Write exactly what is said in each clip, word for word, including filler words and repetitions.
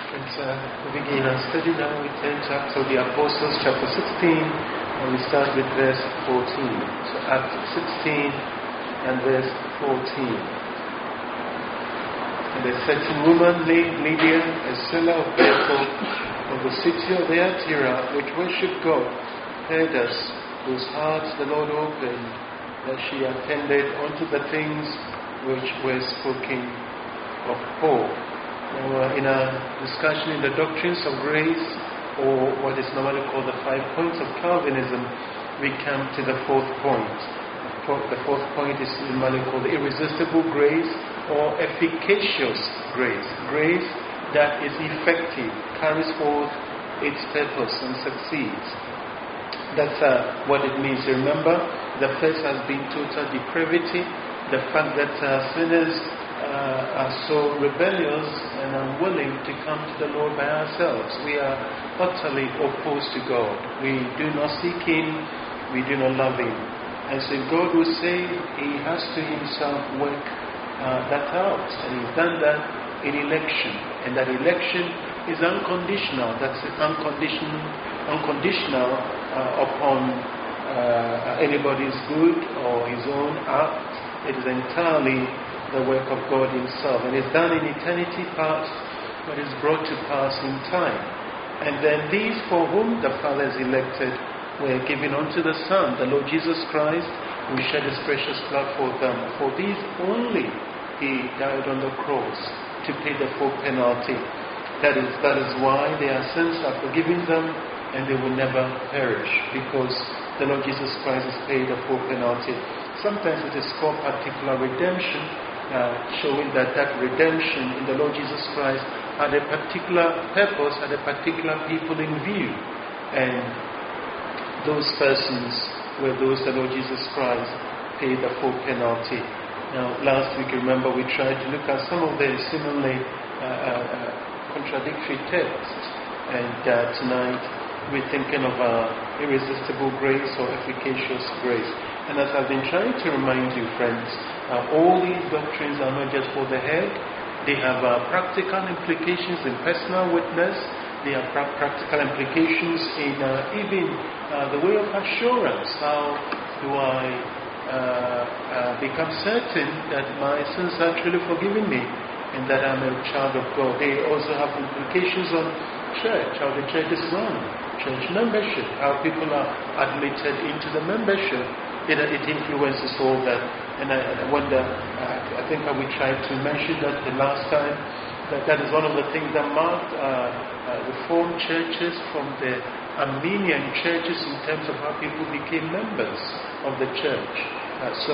Friends, uh, we begin our study now with Acts of the Apostles, chapter sixteen, and we start with verse fourteen. So Acts sixteen and verse fourteen. And a certain woman named Lydia, a seller of Bethel, of the city of Thyatira, which worshipped God, heard us, whose hearts the Lord opened, that she attended unto the things which were spoken of Paul. Now, uh, in our discussion in the doctrines of grace, or what is normally called the five points of Calvinism, we come to the fourth point. The fourth point is normally called irresistible grace or efficacious grace. Grace that is effective, carries forth its purpose and succeeds. That's uh, what it means. Remember, the first has been total depravity, the fact that uh, sinners Uh, are so rebellious and unwilling to come to the Lord by ourselves. We are utterly opposed to God. We do not seek Him, we do not love Him. And so God will say He has to Himself work uh, that out. And He's done that in election. And that election is unconditional. That's unconditional, unconditional uh, upon uh, anybody's good or his own act. It is entirely the work of God Himself, and it's done in eternity past, but is brought to pass in time. And then these for whom the Father has elected were given unto the Son, the Lord Jesus Christ, who shed His precious blood for them. For these only He died on the cross to pay the full penalty. That is, that is why their sins are forgiven them, and they will never perish, because the Lord Jesus Christ has paid the full penalty. Sometimes it is called particular redemption, Uh, showing that that redemption in the Lord Jesus Christ had a particular purpose, had a particular people in view. And those persons were those the Lord Jesus Christ paid the full penalty. Now, last week, remember, we tried to look at some of the seemingly uh, uh, contradictory texts. And uh, tonight, we're thinking of uh, irresistible grace or efficacious grace. And as I've been trying to remind you, friends, uh, all these doctrines are not just for the head. They have uh, practical implications in personal witness. They have pra- practical implications in uh, even uh, the way of assurance. How do I uh, uh, become certain that my sins are truly forgiven me and that I'm a child of God? They also have implications on church, how the church is run, church membership, how people are admitted into the membership. It, it influences all that. And I, I wonder, uh, I think we tried to mention that the last time, that that is one of the things that marked uh, uh, Reformed churches from the Armenian churches in terms of how people became members of the church. Uh, so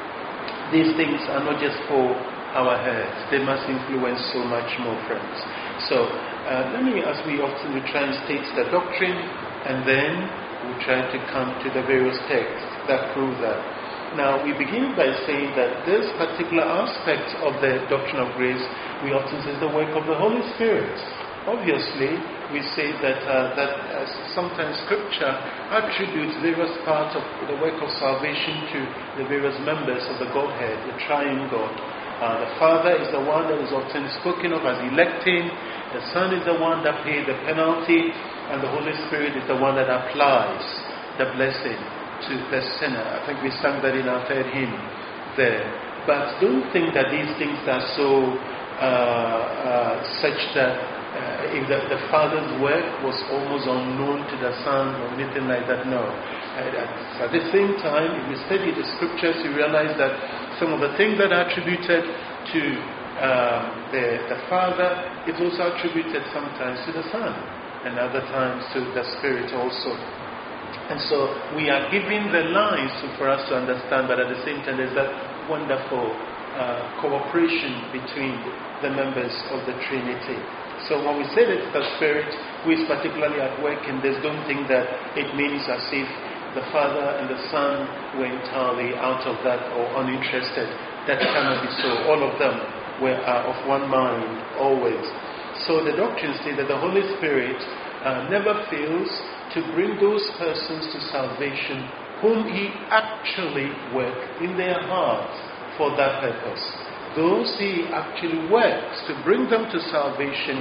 these things are not just for our heads. They must influence so much more, friends. So uh, let me, as we often we try and state the doctrine, and then we try to come to the various texts that prove that. Now, we begin by saying that this particular aspect of the doctrine of grace, we often say is the work of the Holy Spirit. Obviously, we say that uh, that uh, sometimes Scripture attributes various parts of the work of salvation to the various members of the Godhead, the triune God. Uh, the Father is the one that is often spoken of as electing, the Son is the one that paid the penalty, and the Holy Spirit is the one that applies the blessing to the sinner. I think we sang that in our third hymn there. But don't think that these things are so uh, uh, such that uh, if the, the Father's work was almost unknown to the Son or anything like that. No. Uh, at the same time, if you study the Scriptures, you realize that some of the things that are attributed to um, the, the Father is also attributed sometimes to the Son, and other times to the Spirit also. And so we are giving the lines for us to understand, but at the same time there's that wonderful uh, cooperation between the members of the Trinity. So when we say that the Spirit who is particularly at work in this, don't think that it means as if the Father and the Son were entirely out of that or uninterested. That cannot be so. All of them were uh, of one mind always. So the doctrines say that the Holy Spirit uh, never fails to bring those persons to salvation whom He actually worked in their hearts for that purpose. Those He actually works to bring them to salvation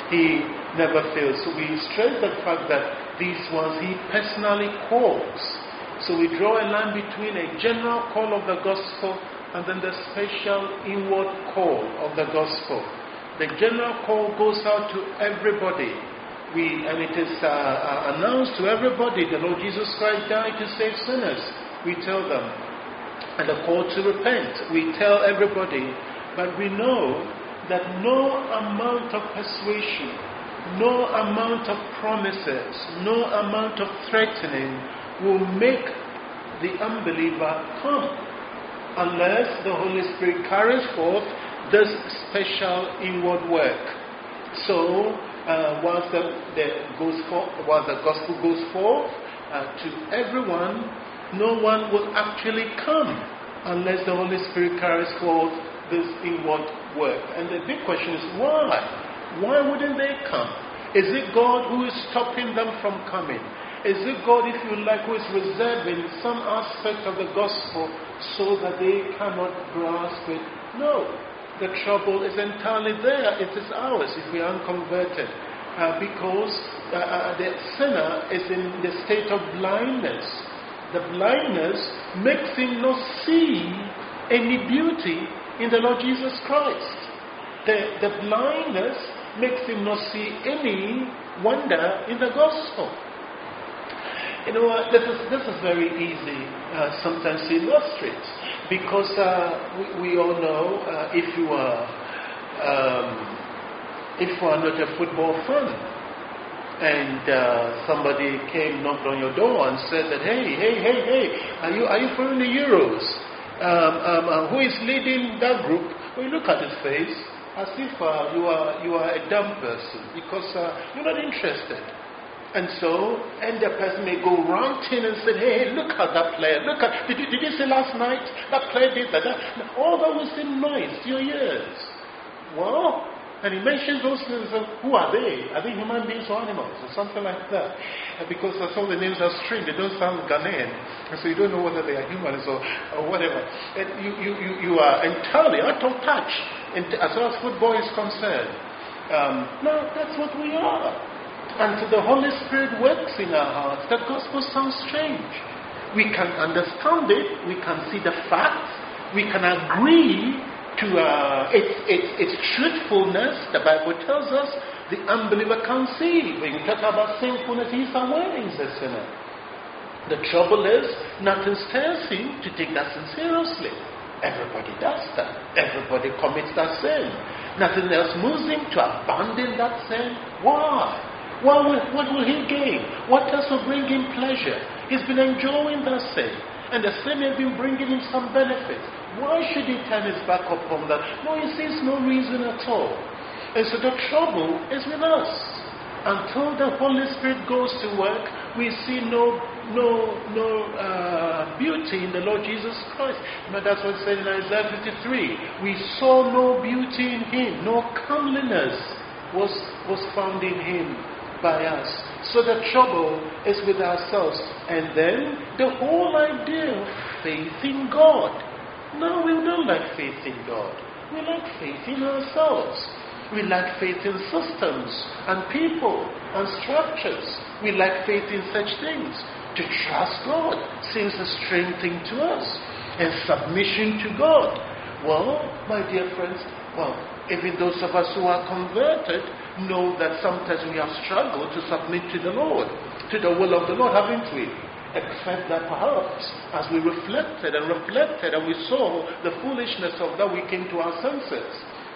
He never fails. So we stress the fact that these ones He personally calls. So we draw a line between a general call of the gospel and then the special inward call of the gospel. The general call goes out to everybody. We, and it is uh, uh, announced to everybody, the Lord Jesus Christ died to save sinners. We tell them. And the call to repent, we tell everybody. But we know that no amount of persuasion, no amount of promises, no amount of threatening will make the unbeliever come unless the Holy Spirit carries forth this special inward work. So, uh, once the, the goes for, once the gospel goes forth uh, to everyone, no one will actually come unless the Holy Spirit carries forth this inward work. And the big question is why? Why wouldn't they come? Is it God who is stopping them from coming? Is it God, if you like, who is reserving some aspect of the gospel so that they cannot grasp it? No. The trouble is entirely there. It is ours if we are unconverted. Uh, because uh, the sinner is in the state of blindness. The blindness makes him not see any beauty in the Lord Jesus Christ. The, the blindness makes him not see any wonder in the gospel. You know, uh, this is this is very easy uh, sometimes to illustrate, because uh, we, we all know uh, if you are um, if you are not a football fan, and uh, somebody came knocked on your door and said that hey hey hey hey are you are you following the Euros? Um, um, uh, who is leading that group? Well, you look at his face as if uh, you are you are a dumb person because uh, you're not interested. And so, and the person may go ranting and say, hey, look at that player, look at, did you, did you see last night, that player did that, that. All that will seem noise to your ears. Well, and he mentions those things, uh, who are they? Are they human beings or animals, or something like that? Uh, because uh, some of the names are strange, they don't sound Ghanaian, and so you don't know whether they are humans or, or whatever. And you, you, you, you are entirely out of touch in, as far as football is concerned. Um, no, that's what we are. Until the Holy Spirit works in our hearts, the gospel sounds strange. We can understand it, we can see the facts, we can agree to uh, its, its, its truthfulness. The Bible tells us the unbeliever can see. When you talk about sinfulness, he's aware he's a sinner. The trouble is, nothing stirs him to take that sin seriously. Everybody does that. Everybody commits that sin. Nothing else moves him to abandon that sin. Why? What will, what will he gain? What else will bring him pleasure? He's been enjoying that sin, and the sin has been bringing him some benefit. Why should he turn his back upon that? No, he sees no reason at all. And so the trouble is with us. Until the Holy Spirit goes to work, we see no no no uh, beauty in the Lord Jesus Christ. But that's what it said in Isaiah fifty-three. We saw no beauty in him, no comeliness was was found in him by us. So the trouble is with ourselves. And then the whole idea of faith in God. No, we don't like faith in God. We like faith in ourselves. We like faith in systems and people and structures. We like faith in such things. To trust God seems a strange thing to us. And submission to God. Well, my dear friends, well, even those of us who are converted know that sometimes we have struggled to submit to the Lord, to the will of the Lord, haven't we? Except that perhaps as we reflected and reflected and we saw the foolishness of that, we came to our senses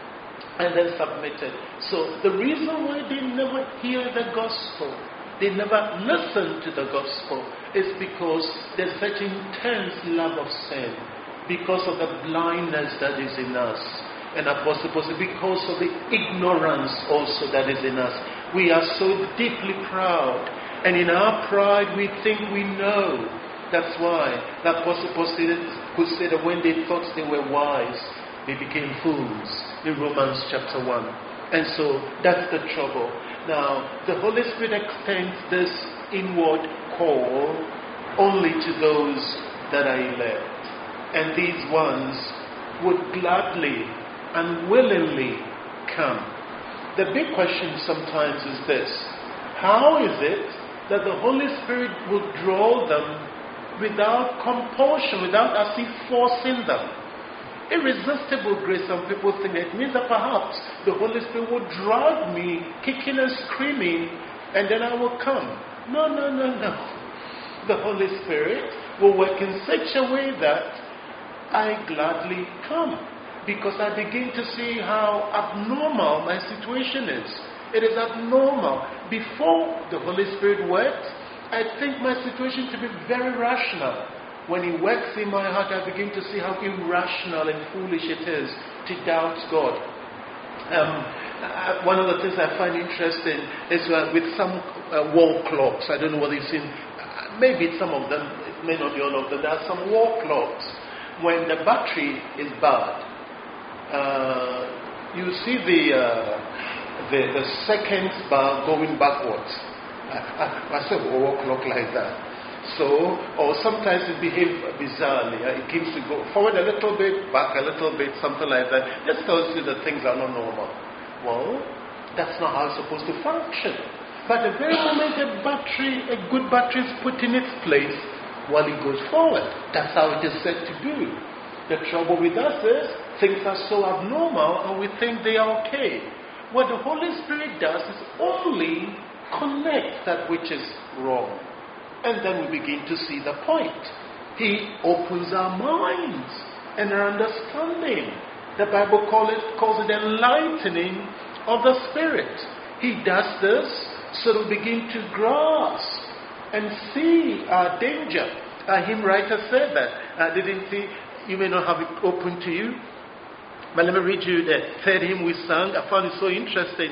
and then submitted. So the reason why they never hear the gospel, they never listen to the gospel, is because there's such intense love of sin, because of the blindness that is in us. And Apostle Paul said, because of the ignorance also that is in us. We are so deeply proud. And in our pride, we think we know. That's why the Apostle Paul could say that when they thought they were wise, they became fools. In Romans chapter one. And so, that's the trouble. Now, the Holy Spirit extends this inward call only to those that are elect. And these ones would gladly and willingly come. the big question sometimes is this: how is it that the Holy Spirit will draw them without compulsion, without as if forcing them? Irresistible grace, some people think it means that perhaps the Holy Spirit will drag me kicking and screaming and then I will come. No, no, no, no. The Holy Spirit will work in such a way that I gladly come, because I begin to see how abnormal my situation is. It is abnormal. Before the Holy Spirit works, I think my situation to be very rational. When He works in my heart, I begin to see how irrational and foolish it is to doubt God. Um, uh, one of the things I find interesting is uh, with some uh, wall clocks. I don't know whether you've seen, uh, maybe some of them, it may not be all of them. There are some wall clocks. When the battery is bad, Uh, you see the, uh, the the seconds bar going backwards. I, I, I said, oh, clock like that. So, or sometimes it behaves bizarrely. Uh, it keeps to go forward a little bit, back a little bit, something like that. Just tells you that things are not normal. Well, that's not how it's supposed to function. But the very moment a battery, a good battery is put in its place, while it goes forward, that's how it is said to do. The trouble with us is, things are so abnormal and we think they are okay. What the Holy Spirit does is only connect that which is wrong. And then we begin to see the point. He opens our minds and our understanding. The Bible call it, calls it enlightening of the Spirit. He does this so that we begin to grasp and see our danger. A hymn writer said that. Uh, didn't he? You may not have it open to you. But let me read you the third hymn we sang. I found it so interesting.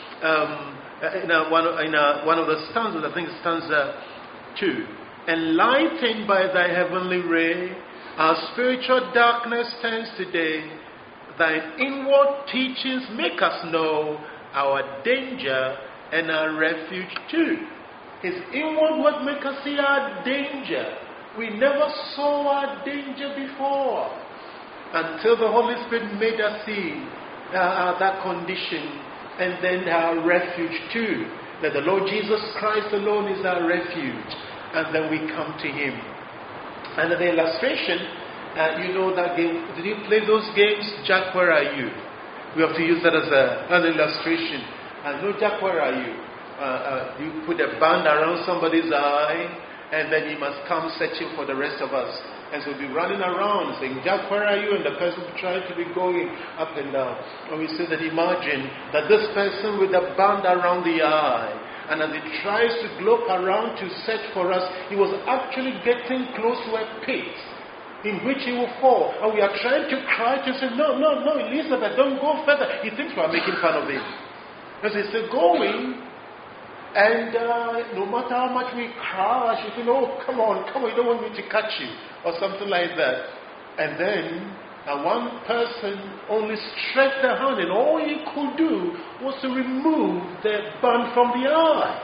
Um, in, a, one, in a, one of the stanzas, I think it's stanza two. Enlightened by thy heavenly ray, our spiritual darkness turns today. Thine inward teachings make us know our danger and our refuge too. His inward work make us see our danger. We never saw our danger before until the Holy Spirit made us see uh, that condition, and then our refuge too. That the Lord Jesus Christ alone is our refuge, and then we come to Him. And the illustration, uh, you know that game. Did you play those games? Jack, where are you? We have to use that as a, an illustration. I know, Jack, where are you? Uh, uh, you put a band around somebody's eye, and then he must come searching for the rest of us. And so we'll be running around saying, Jack, where are you? And the person will be trying to be going up and down. And we say that imagine that this person with a band around the eye, and as he tries to glope around to search for us, he was actually getting close to a pit in which he will fall. And we are trying to cry to say, no, no, no, Elizabeth, don't go further. He thinks we are making fun of him. As he's going, and uh, no matter how much we cry, she said, oh, come on, come on, you don't want me to catch you, or something like that. And then uh, one person only stretched their hand, and all he could do was to remove the band from the eye.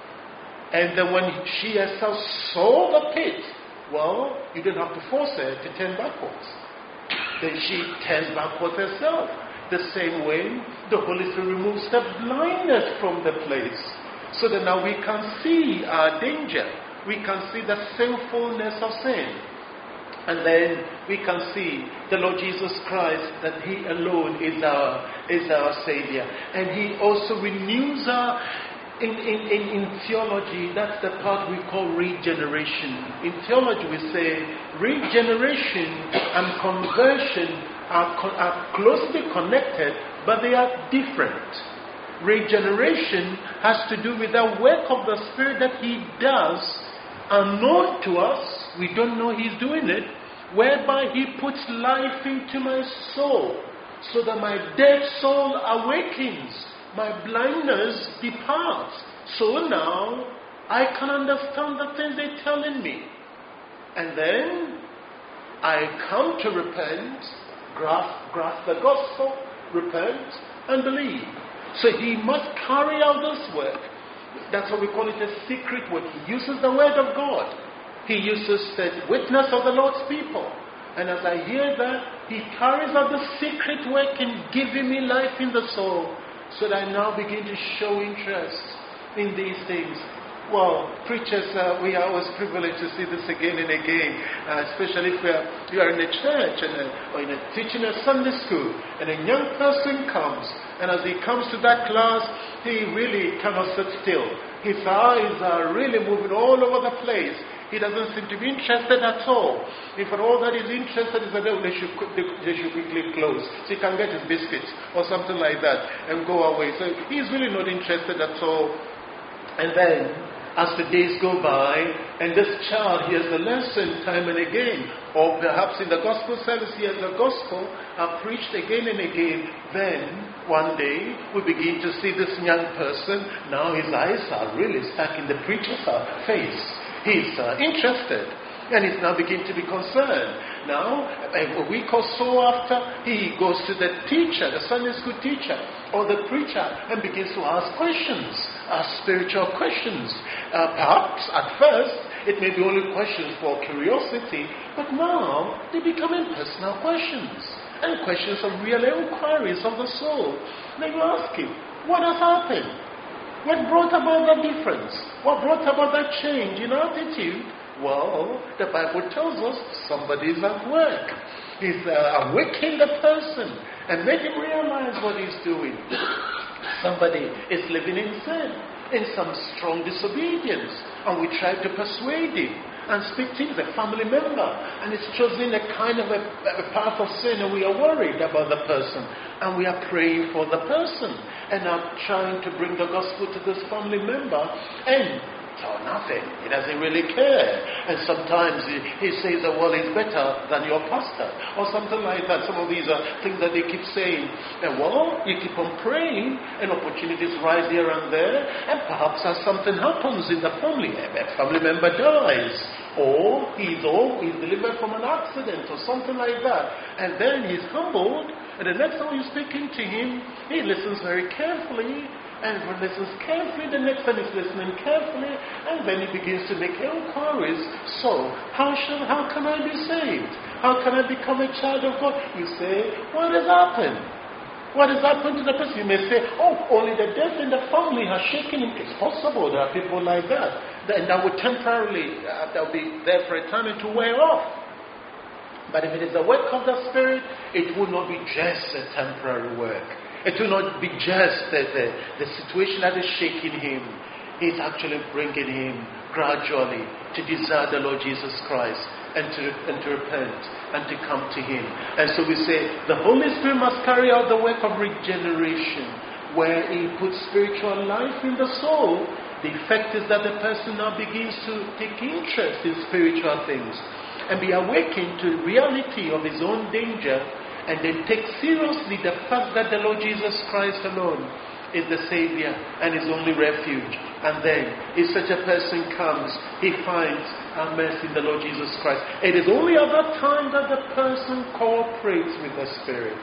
And then when she herself saw the pit, well, you don't have to force her to turn backwards. Then she turns backwards herself. The same way, the Holy Spirit removes the blindness from the place, so that now we can see our danger. We can see the sinfulness of sin. And then we can see the Lord Jesus Christ, that He alone is our, is our Savior. And He also renews our, in, in, in, in theology, that's the part we call regeneration. In theology we say regeneration and conversion are, are closely connected, but they are different. Regeneration has to do with the work of the Spirit that He does, unknown to us. We don't know He's doing it, whereby He puts life into my soul, so that my dead soul awakens, my blindness departs. So now I can understand the things they're telling me. And then I come to repent, grasp, grasp the gospel, repent, and believe. So He must carry out this work. That's why we call it a secret work. He uses the word of God. He uses the witness of the Lord's people. And as I hear that, He carries out the secret work in giving me life in the soul. so that I now begin to show interest in these things. Well, preachers, uh, we are always privileged to see this again and again, uh, especially if we are, you are in a church and a, or in a teaching a Sunday school, and a young person comes, and as he comes to that class, he really cannot sit still. His eyes are really moving all over the place. He doesn't seem to be interested at all. If at all that he's interested is that they should, they should quickly close, so he can get his biscuits or something like that and go away. So he's really not interested at all. And then, as the days go by, and this child hears the lesson time and again, or perhaps in the gospel service he hears the gospel are preached again and again, then one day we begin to see this young person, now his eyes are really stuck in the preacher's face. He's uh, interested, and he's now beginning to be concerned. Now, a week or so after, he goes to the teacher, the Sunday school teacher, or the preacher, and begins to ask questions, ask spiritual questions. Uh, perhaps, at first, it may be only questions for curiosity, but now they become personal questions, and questions of real inquiries of the soul. Then you ask him, what has happened? What brought about that difference? What brought about that change in attitude? Well, the Bible tells us somebody is at work. He's uh, awakening the person and make him realize what he's doing. Somebody is living in sin, in some strong disobedience, and we try to persuade him and speak to him as a family member, and it's choosing a kind of a, a path of sin, and we are worried about the person, and we are praying for the person, and are trying to bring the gospel to this family member, and oh, nothing. He doesn't really care. And sometimes he, he says that, well, he's better than your pastor, or something like that. Some of these are things that they keep saying. And well, you keep on praying, and opportunities rise here and there, and perhaps as something happens in the family, a family member dies, or he's, or he's delivered from an accident, or something like that. And then he's humbled, and the next time you're speaking to him, he listens very carefully, and he listens carefully, the next time he's listening carefully, and then he begins to make inquiries. So, how should, how can I be saved? How can I become a child of God? You say, what has happened? What has happened to the person? You may say, oh, only the death in the family has shaken him. It's possible, there are people like that. And that will temporarily, uh, that will be there for a time and to wear off. But if it is the work of the Spirit, it will not be just a temporary work. It will not be just the, the, the situation that is shaking him. It's actually bringing him gradually to desire the Lord Jesus Christ and to, and to repent and to come to him. And so we say the Holy Spirit must carry out the work of regeneration, where he puts spiritual life in the soul. The effect is that the person now begins to take interest in spiritual things and be awakened to the reality of his own danger, and then take seriously the fact that the Lord Jesus Christ alone is the Savior and his only refuge. And then, if such a person comes, he finds our mercy in the Lord Jesus Christ. It is only at that time that the person cooperates with the Spirit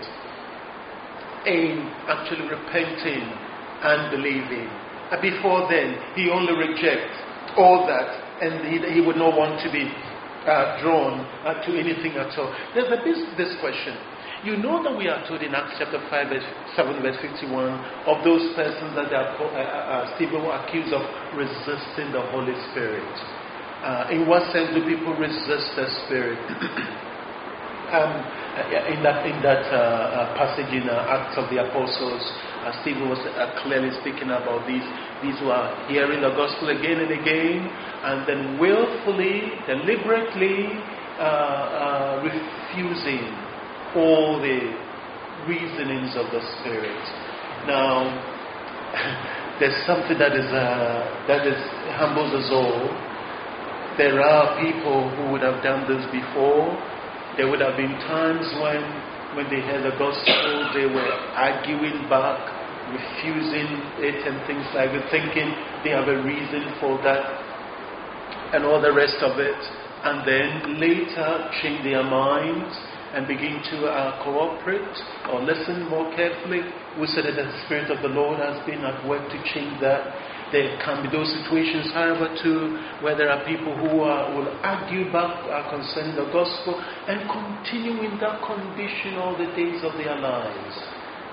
in actually repenting and believing. And before then, he only rejects all that, and he, he would not want to be uh, drawn uh, to anything at all. There's a, this, this question. You know that we are told in Acts chapter five, verse seven, verse fifty-one, of those persons that are, uh, uh, Stephen were accused of resisting the Holy Spirit. Uh, in what sense do people resist the Spirit? um, in that, in that uh, uh, passage in uh, Acts of the Apostles, uh, Stephen was uh, clearly speaking about these, these who are hearing the gospel again and again, and then willfully, deliberately uh, uh, refusing all the reasonings of the Spirit. Now, there's something that is uh, that is humbles us all. There are people who would have done this before. There would have been times when, when they heard the gospel, they were arguing back, refusing it, and things like that, thinking they have a reason for that, and all the rest of it, and then later change their minds and begin to uh, cooperate or listen more carefully. We said that the Spirit of the Lord has been at work to change that. There can be those situations, however, too, where there are people who uh, will argue back uh, concerning the gospel and continue in that condition all the days of their lives.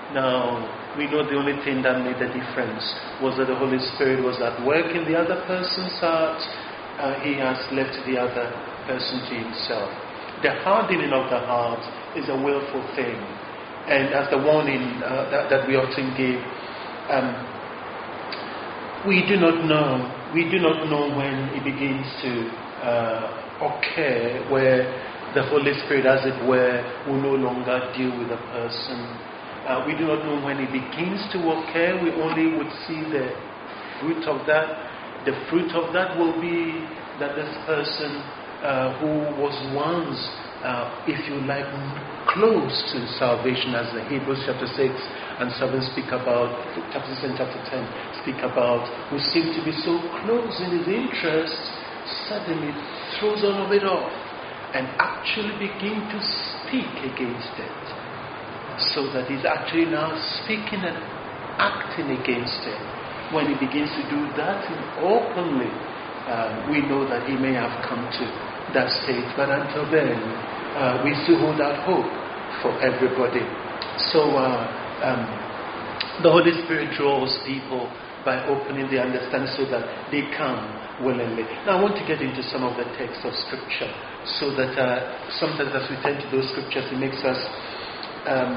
Now, we know the only thing that made the difference was that the Holy Spirit was at work in the other person's heart. Uh, he has left the other person to himself. The hardening of the heart is a willful thing. And as the warning uh, that, that we often give, um, we do not know, we do not know when it begins to uh, occur, where the Holy Spirit, as it were, will no longer deal with the person. Uh, we do not know when it begins to occur. We only would see the fruit of that. The fruit of that will be that this person uh, who was once, uh, if you like, close to salvation, as the Hebrews chapter six and seven speak about, chapter six and chapter ten speak about, who seemed to be so close in his interest, suddenly throws all of it off and actually begin to speak against it. So that he's actually now speaking and acting against it. When he begins to do that openly, uh, we know that he may have come to that stage. But until then, uh, we still hold out hope for everybody. So uh, um, the Holy Spirit draws people by opening the understanding so that they come willingly. Now I want to get into some of the texts of Scripture, so that uh, sometimes as we turn to those Scriptures, it makes us Um,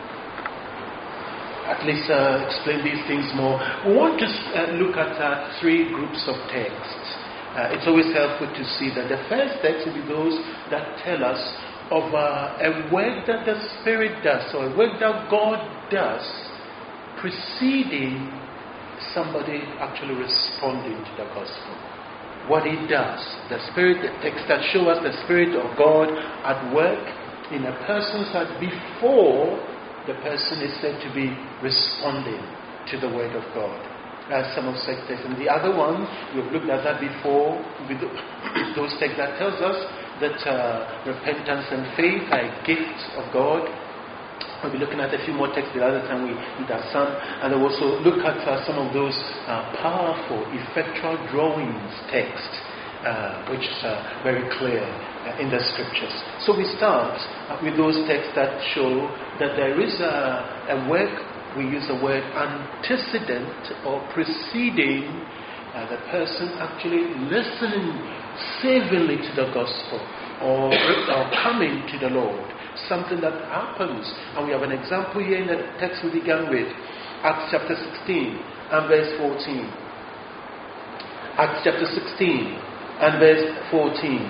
at least uh, explain these things more. We want to uh, look at uh, three groups of texts. Uh, it's always helpful to see that the first text will be those that tell us of uh, a work that the Spirit does, or a work that God does, preceding somebody actually responding to the gospel. What He does, the Spirit, the text that show us the Spirit of God at work in a person's heart before the person is said to be responding to the Word of God. As some of such texts. And the other one, we've looked at that before, with those texts that tells us that uh, repentance and faith are a gift of God. We'll be looking at a few more texts the other time we did our some. And we'll also look at uh, some of those uh, powerful, effectual drawings texts, uh, which is uh, very clear in the Scriptures. So we start with those texts that show that there is a, a work, we use the word antecedent or preceding uh, the person actually listening savingly to the gospel or, or coming to the Lord. Something that happens. And we have an example here in the text we began with, Acts chapter sixteen and verse fourteen. Acts chapter sixteen and verse fourteen.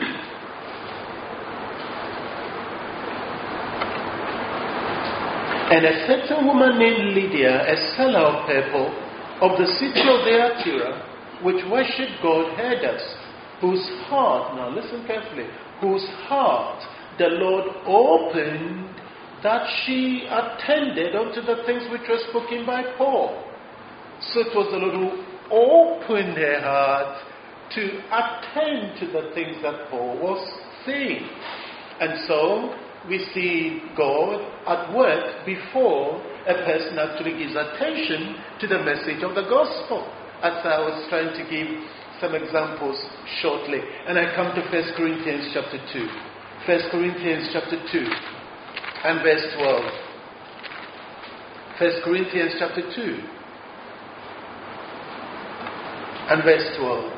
And a certain woman named Lydia, a seller of purple, of the city of Thyatira, which worshipped God, heard us, whose heart, now listen carefully, whose heart the Lord opened, that she attended unto the things which were spoken by Paul. So it was the Lord who opened her heart to attend to the things that Paul was saying. And so we see God at work before a person actually gives attention to the message of the gospel. As I was trying to give some examples shortly. And I come to First Corinthians chapter two. First Corinthians chapter two and verse twelve. First Corinthians chapter two and verse twelve.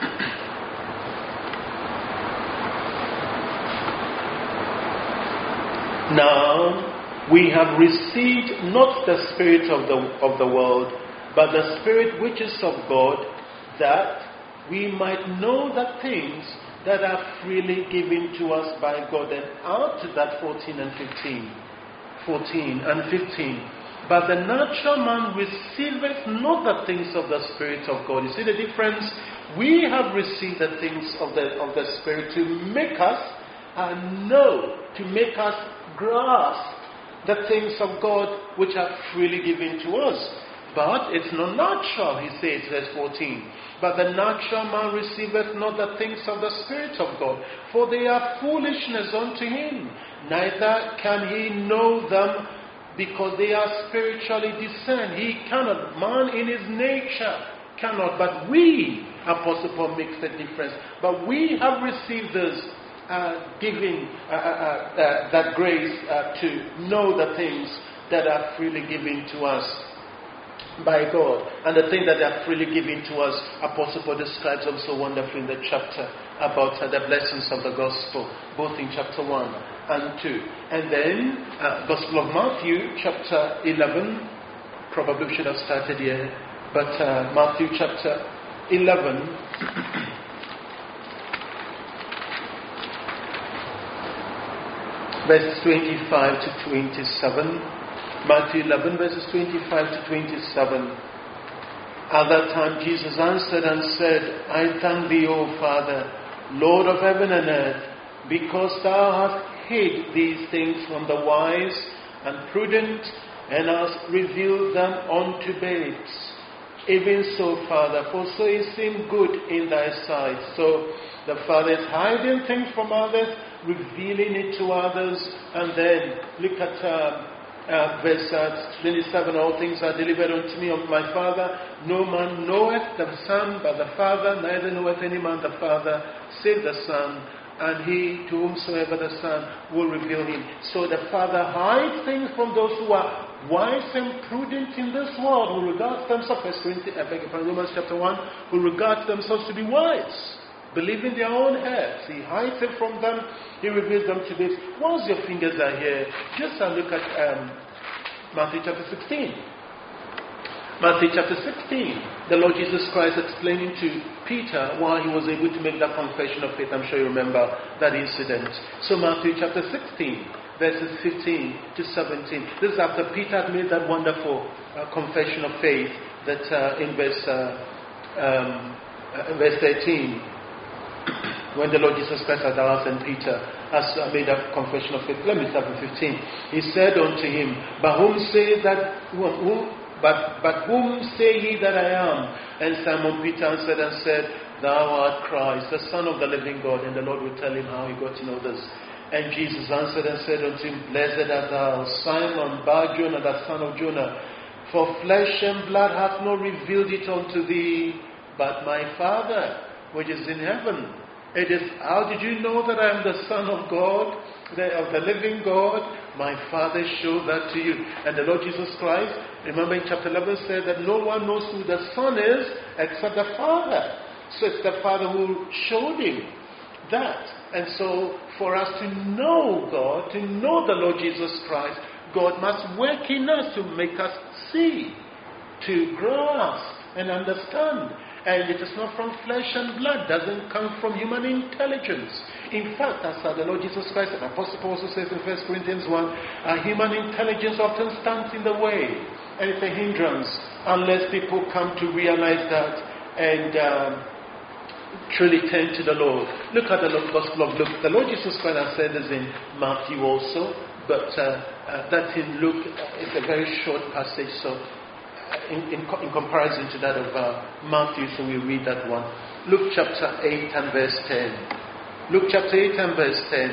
Now we have received not the spirit of the of the world, but the Spirit which is of God, that we might know the things that are freely given to us by God. And out to that fourteen and fifteen. fourteen and fifteen. But the natural man receiveth not the things of the Spirit of God. You see the difference? We have received the things of the of the Spirit to make us uh, know, to make us grasp the things of God which are freely given to us. But it's not natural, he says, verse fourteen. But the natural man receiveth not the things of the Spirit of God, for they are foolishness unto him. Neither can he know them, because they are spiritually discerned. He cannot. Man in his nature cannot. But we, Apostle Paul makes the difference. But we have received this uh, giving uh, uh, uh, that grace uh, to know the things that are freely given to us by God. And the thing that they are freely given to us, Apostle Paul describes also wonderfully in the chapter about uh, the blessings of the gospel, both in chapter one and two. And then, uh, Gospel of Matthew, chapter eleven, probably we should have started here, but uh, Matthew chapter eleven, verses twenty-five to twenty-seven. Matthew eleven, verses twenty-five to twenty-seven. At that time Jesus answered and said, I thank thee, O Father, Lord of heaven and earth, because thou hast hid these things from the wise and prudent, and hast revealed them unto babes. Even so, Father, for so it seemed good in thy sight. So the Father is hiding things from others, revealing it to others, and then look at um, Uh, verse uh, twenty-seven, all things are delivered unto me of my Father. No man knoweth the Son but the Father, neither knoweth any man the Father save the Son, and he to whomsoever the Son will reveal him. So the Father hides things from those who are wise and prudent in this world, who regard themselves, First Corinthians, I beg your pardon, Romans chapter one, who regard themselves to be wise, believing their own heads. He hides it from them. He reveals them to this. Once your fingers are here, just uh, look at um, Matthew chapter sixteen. Matthew chapter sixteen. The Lord Jesus Christ explaining to Peter why he was able to make that confession of faith. I'm sure you remember that incident. So Matthew chapter sixteen, verses fifteen to seventeen. This is after Peter had made that wonderful uh, confession of faith that uh, in verse, uh, um, uh, verse thirteen. When the Lord Jesus Christ had asked and Peter has made a confession of faith. Let me start with fifteen. He said unto him, But whom say that whom, but but whom say ye that I am? And Simon Peter answered and said, Thou art Christ, the Son of the living God. And the Lord will tell him how he got to know this. And Jesus answered and said unto him, Blessed art thou, Simon Bar-Jonah, the son of Jonah, for flesh and blood hath not revealed it unto thee, but my Father which is in heaven. It is, how did you know that I am the Son of God, the, of the living God? My Father showed that to you. And the Lord Jesus Christ, remember in chapter eleven, said that no one knows who the Son is except the Father. So it's the Father who showed him that. And so for us to know God, to know the Lord Jesus Christ, God must work in us to make us see, to grasp and understand. And it is not from flesh and blood, doesn't come from human intelligence. In fact, as the Lord Jesus Christ and Apostle Paul also says in First Corinthians one, uh, human intelligence often stands in the way, and it's a hindrance unless people come to realize that and um, truly turn to the Lord. Look at the Gospel of Luke. The Lord Jesus Christ has said this in Matthew also, but uh, uh, that in Luke uh, is a very short passage, so In, in, in comparison to that of uh, Matthew, so we read that one. Luke chapter eight and verse ten. Luke chapter eight and verse ten.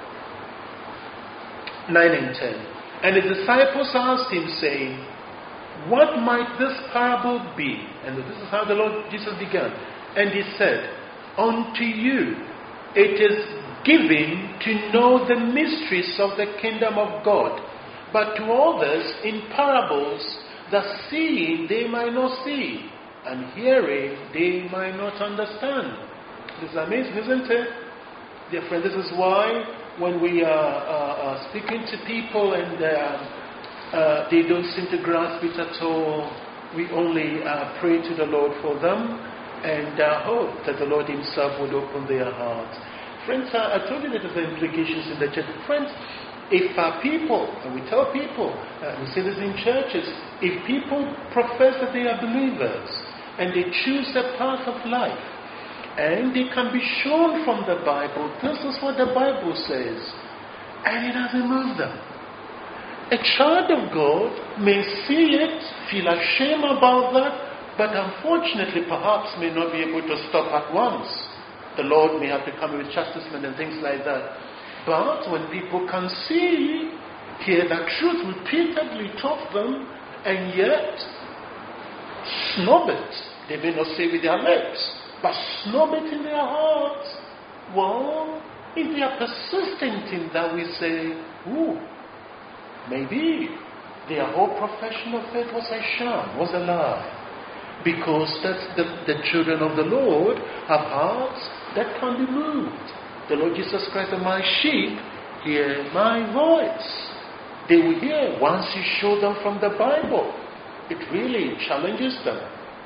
nine and ten. And the disciples asked him, saying, What might this parable be? And this is how the Lord Jesus began. And he said, Unto you it is given to know the mysteries of the kingdom of God, but to others in parables, that seeing they might not see, and hearing they might not understand. This is amazing, isn't it? Dear friend, this is why when we are uh, uh, speaking to people and uh, uh, they don't seem to grasp it at all, we only uh, pray to the Lord for them and uh, hope that the Lord himself would open their hearts. Friends, uh, I told you that there's implications in the church. Friends, if uh, people, and we tell people, uh, we say this in churches, if people profess that they are believers and they choose a path of life and they can be shown from the Bible, this is what the Bible says, and it doesn't move them. A child of God may see it, feel ashamed about that, but unfortunately perhaps may not be able to stop at once. The Lord may have to come with chastisement and things like that. But when people can see, hear the truth repeatedly taught them, and yet snub it, they may not say with their lips, but snub it in their hearts, well, if they are persistent in that, we say, ooh, maybe their whole profession of faith was a sham, was a lie. Because that's the, the children of the Lord have hearts that can be moved. The Lord Jesus Christ said, my sheep hear my voice. They will hear once you show them from the Bible. It really challenges them.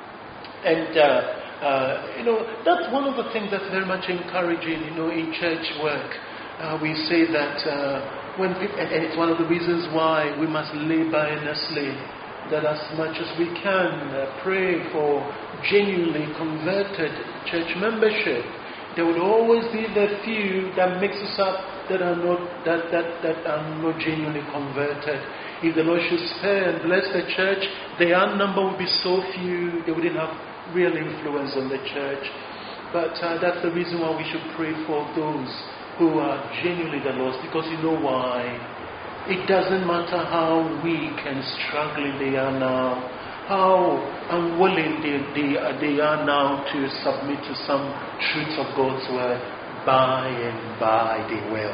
And, uh, uh, you know, that's one of the things that's very much encouraging, you know, in church work. Uh, we say that uh, when people, and it's one of the reasons why we must labor earnestly, that as much as we can uh, pray for genuinely converted church membership. There will always be the few that mix us up that are not that, that, that are not genuinely converted. If the Lord should spare and bless the church, their number would be so few they wouldn't have real influence on the church. But uh, that's the reason why we should pray for those who are genuinely the Lord's, because you know why? It doesn't matter how weak and struggling they are now, how unwilling they, they, they are now to submit to some truths of God's word. By and by they will.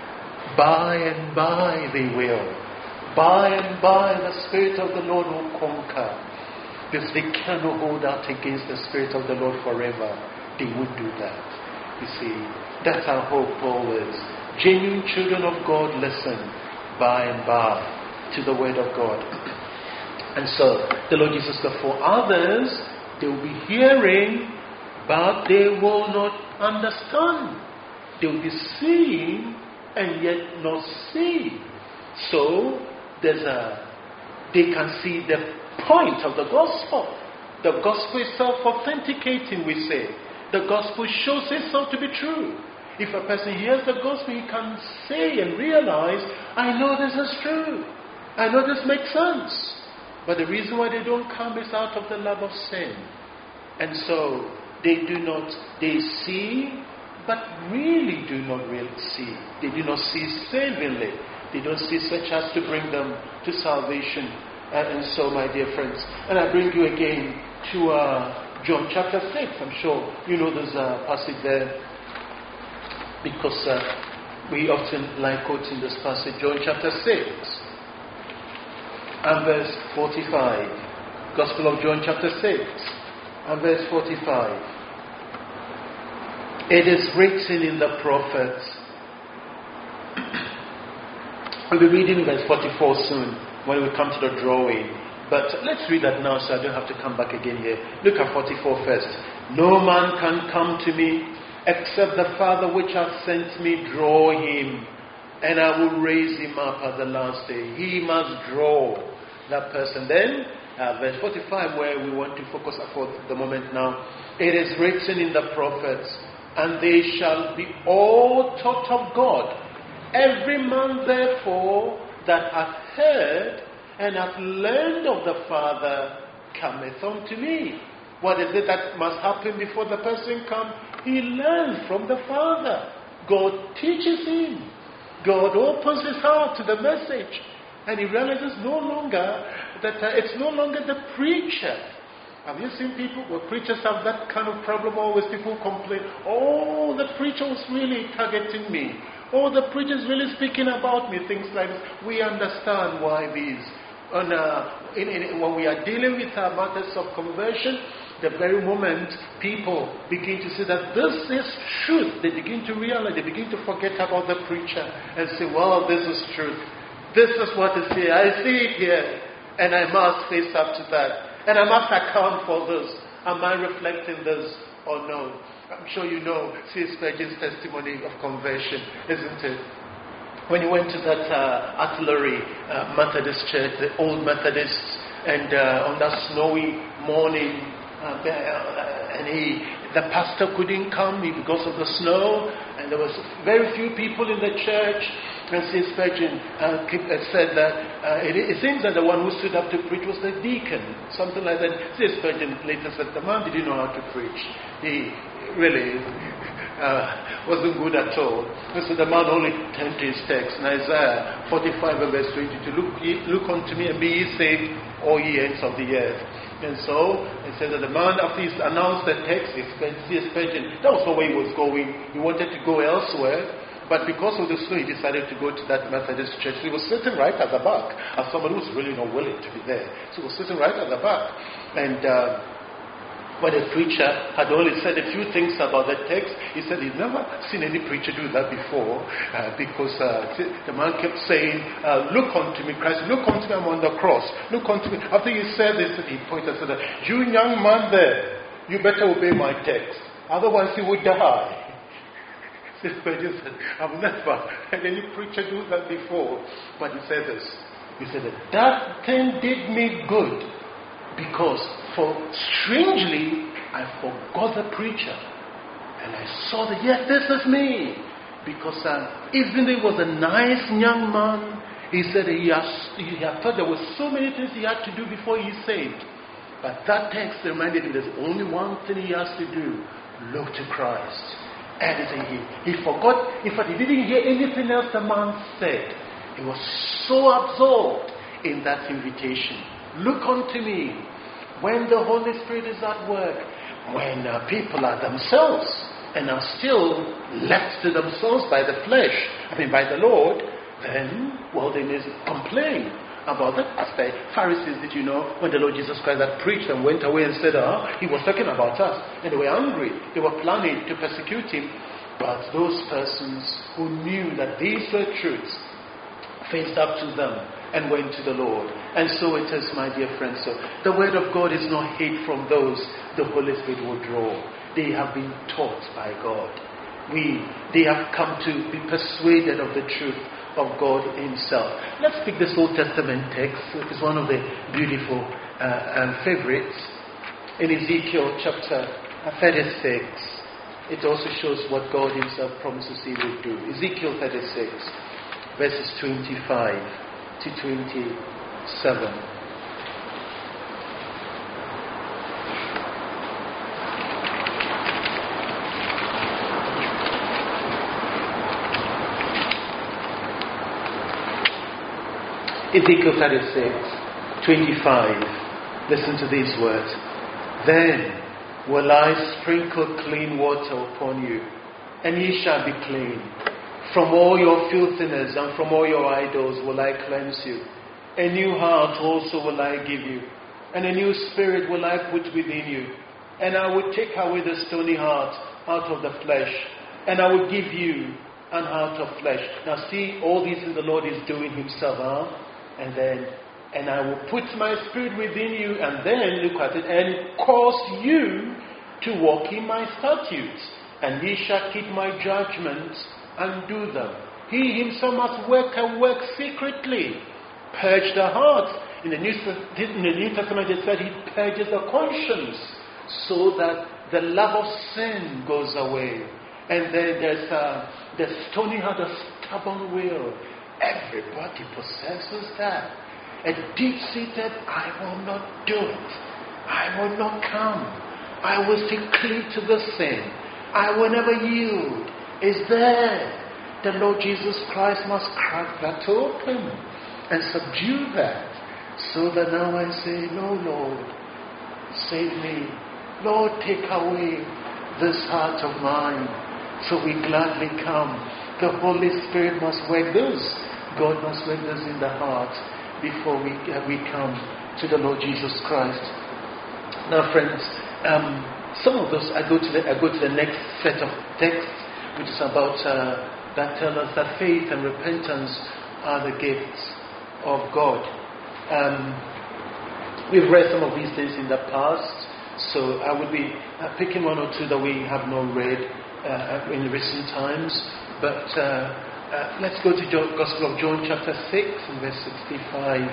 By and by they will. By and by the Spirit of the Lord will conquer. Because they cannot hold out against the Spirit of the Lord forever. They would do that. You see, that's our hope always. Genuine children of God listen by and by to the word of God. And so the Lord Jesus said, for others, they will be hearing, but they will not understand. They will be seeing and yet not see. So there's a they can see the point of the gospel. The gospel is self-authenticating, we say. The gospel shows itself to be true. If a person hears the gospel, he can say and realize, I know this is true. I know this makes sense. But the reason why they don't come is out of the love of sin. And so they do not, they see, but really do not really see. They do not see savingly. They don't see such as to bring them to salvation. And, and so, my dear friends, and I bring you again to uh, John chapter six. I'm sure you know there's a passage there, because uh, we often like quoting this passage. John chapter six and verse forty-five. Gospel of John chapter six and verse forty-five. It is written in the prophets. We'll be reading verse forty-four soon when we come to the drawing. But let's read that now so I don't have to come back again here. Look at forty-four first. No man can come to me except the Father which hath sent me draw him, and I will raise him up at the last day. He must draw that person. Then, uh, verse forty-five, where we want to focus for the moment now. It is written in the prophets, and they shall be all taught of God. Every man therefore that hath heard and hath learned of the Father cometh unto me. What is it that must happen before the person comes? He learns from the Father. God teaches him. God opens his heart to the message. And he realizes no longer that uh, it's no longer the preacher. Have you seen people, well, preachers have that kind of problem always. People complain, oh, the preacher was really targeting me. Oh, the preacher is really speaking about me. Things like this. We understand why these. And, uh, in, in, when we are dealing with uh, matters of conversion, the very moment people begin to say that this is truth, they begin to realize, they begin to forget about the preacher and say, well, this is truth. This is what is here. I see it here. And I must face up to that. And I must account for this. Am I reflecting this or no? I'm sure you know C S Spurgeon's testimony of conversion, isn't it? When he went to that uh, artillery uh, Methodist church, the old Methodists, and uh, on that snowy morning, uh, and he, the pastor couldn't come because of the snow, and there was very few people in the church. And C S Spurgeon uh, said that uh, it, it seems that the one who stood up to preach was the deacon, something like that. C S Spurgeon later said the man didn't know how to preach. He really uh, wasn't good at all. And so the man only turned to his text in Isaiah forty-five and verse twenty-two. Look, ye, look unto me and be ye saved, all ye ends of the earth. And so it said that the man, after he announced the text, C S Spurgeon, that was not where he was going. He wanted to go elsewhere. But because of the snow, he decided to go to that Methodist church. He was sitting right at the back, as somebody who's really not willing to be there. So he was sitting right at the back. And uh, when the preacher had only said a few things about the text, he said he'd never seen any preacher do that before, uh, because uh, the man kept saying, uh, look unto me, Christ, look unto me, I'm on the cross. Look unto me. After he said this, he pointed and said, you young man there, you better obey my text. Otherwise you would die. I've never had any preacher do that before. But he said this. He said that, that thing did me good, because for strangely I forgot the preacher. And I saw that, yes, this is me. Because uh, even though he was a nice young man, he said he, has, he had thought there were so many things he had to do before he saved. But that text reminded him there's only one thing he has to do: look to Christ. And he, he forgot, in fact, he didn't hear anything else the man said. He was so absorbed in that invitation. Look unto me. When the Holy Spirit is at work, when uh, people are themselves and are still left to themselves by the flesh, I mean by the Lord, then, well, they may complain about that. As the Pharisees, did you know, when the Lord Jesus Christ had preached and went away and said, ah, he was talking about us, and they were angry. They were planning to persecute him. But those persons who knew that these were truths faced up to them and went to the Lord. And so it is, my dear friends. So the word of God is not hid from those the Holy Spirit will draw. They have been taught by God. We, they have come to be persuaded of the truth of God himself. Let's pick this Old Testament text. It is one of the beautiful uh, um, favorites. In Ezekiel chapter thirty-six, it also shows what God himself promises he will do. Ezekiel thirty-six, verses twenty-five to twenty-seven. Ezekiel thirty-six, twenty-five. Listen to these words. Then will I sprinkle clean water upon you, and ye shall be clean. From all your filthiness and from all your idols will I cleanse you. A new heart also will I give you, and a new spirit will I put within you. And I will take away the stony heart out of the flesh, and I will give you an heart of flesh. Now see, all these things the Lord is doing himself, huh? And then, and I will put my spirit within you, and then, look at it, and cause you to walk in my statutes, and ye shall keep my judgments and do them. He himself must work and work secretly. Purge the heart. In the New, in the New Testament it said he purges the conscience, so that the love of sin goes away. And then there's uh, the stony heart, the stubborn will. Everybody possesses that. A deep-seated, I will not do it. I will not come. I will still cleave to the sin. I will never yield. Is there? The Lord Jesus Christ must crack that open and subdue that. So that now I say, no, Lord, save me. Lord, take away this heart of mine. So we gladly come. The Holy Spirit must work this. God must work this in the heart before we uh, we come to the Lord Jesus Christ. Now, friends, um, some of those I go to the I go to the next set of texts, which is about uh, that tell us that faith and repentance are the gifts of God. Um, we've read some of these things in the past, so I would be uh, picking one or two that we have not read uh, in recent times, but. Uh, Uh, let's go to John, Gospel of John chapter six and verse sixty-five.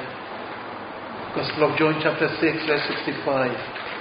Gospel of John chapter six, verse sixty-five.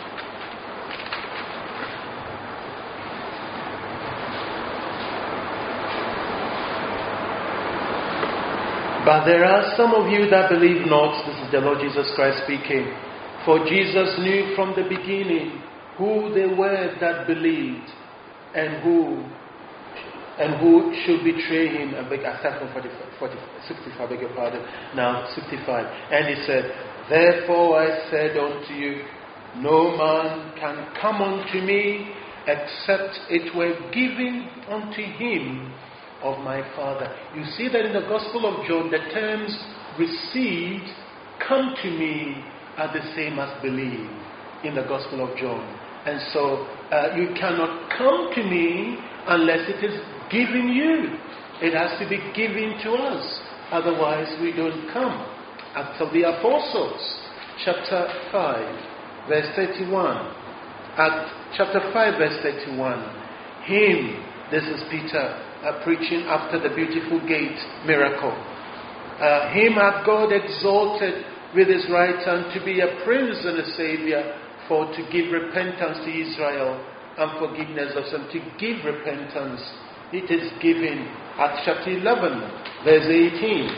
But there are some of you that believe not. This is the Lord Jesus Christ speaking. For Jesus knew from the beginning who they were that believed and who And who should betray him? I beg, I start from forty, forty, sixty-five, I beg your pardon. Now, sixty-five. And he said, therefore I said unto you, no man can come unto me except it were given unto him of my Father. You see that in the Gospel of John, the terms received, come to me, are the same as believe in the Gospel of John. And so uh, you cannot come to me unless it is given you. It has to be given to us. Otherwise, we don't come. Acts of the Apostles, chapter five, verse thirty-one. Acts chapter five, verse thirty-one. Him, this is Peter uh, preaching after the beautiful gate miracle. Uh, him hath God exalted with his right hand to be a prince and a savior, for to give repentance to Israel and forgiveness of sin. To give repentance, it is given. Acts chapter eleven, verse eighteen.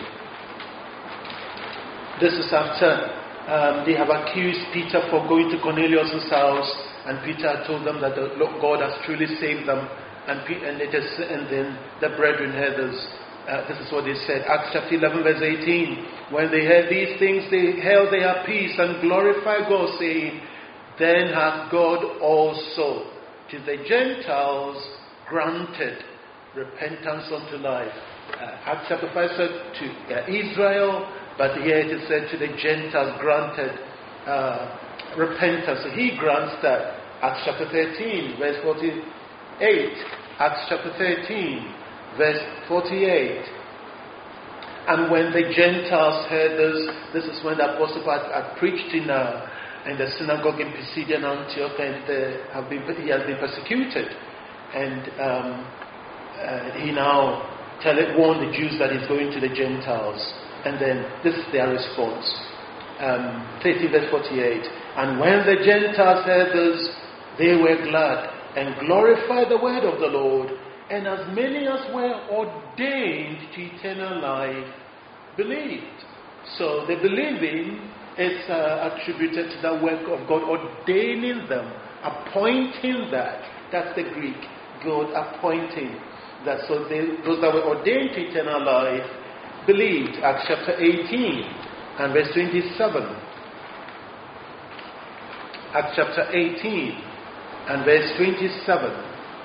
This is after um, they have accused Peter for going to Cornelius' house, and Peter told them that the Lord God has truly saved them, and, and, it is, and then the brethren heard this. Uh, this is what they said. Acts chapter eleven, verse eighteen. When they heard these things, they held their peace and glorified God, saying, then hath God also to the Gentiles granted repentance unto life. Uh, Acts chapter five said to uh, Israel, but here it is said to the Gentiles granted uh, repentance. So he grants that. Acts chapter thirteen, verse forty-eight. Acts chapter thirteen, verse forty-eight. And when the Gentiles heard this, this is when the apostle had, had preached in, uh, in the synagogue in Pisidian Antioch, and uh, have been, he has been persecuted. And um, uh, he now tell it, warn the Jews that he's going to the Gentiles. And then this is their response. Um, thirty verse forty-eight. And when the Gentiles heard this, they were glad and glorified the word of the Lord. And as many as were ordained to eternal life believed. So the believing is uh, attributed to the work of God, ordaining them, appointing that. That's the Greek, God appointing that. So they, those that were ordained to eternal life believed. Acts chapter eighteen and verse twenty-seven. Acts chapter eighteen and verse twenty-seven.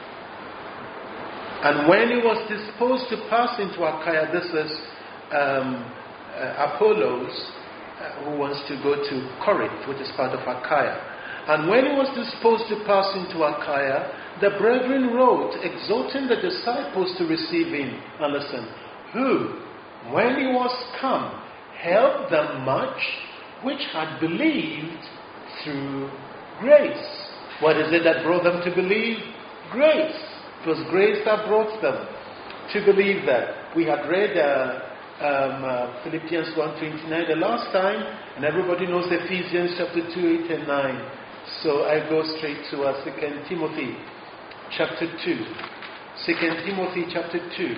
And when he was disposed to pass into Achaia, this is um, uh, Apollos, uh, who wants to go to Corinth, which is part of Achaia. And when he was disposed to pass into Achaia, the brethren wrote, exhorting the disciples to receive him. And listen, who, when he was come, helped them much, which had believed through grace. What is it that brought them to believe? Grace. It was grace that brought them to believe that. We had read uh, um, uh, Philippians one twenty-nine the last time, and everybody knows Ephesians chapter two, eight and nine. So I go straight to uh, Second Timothy chapter two. Second Timothy chapter two.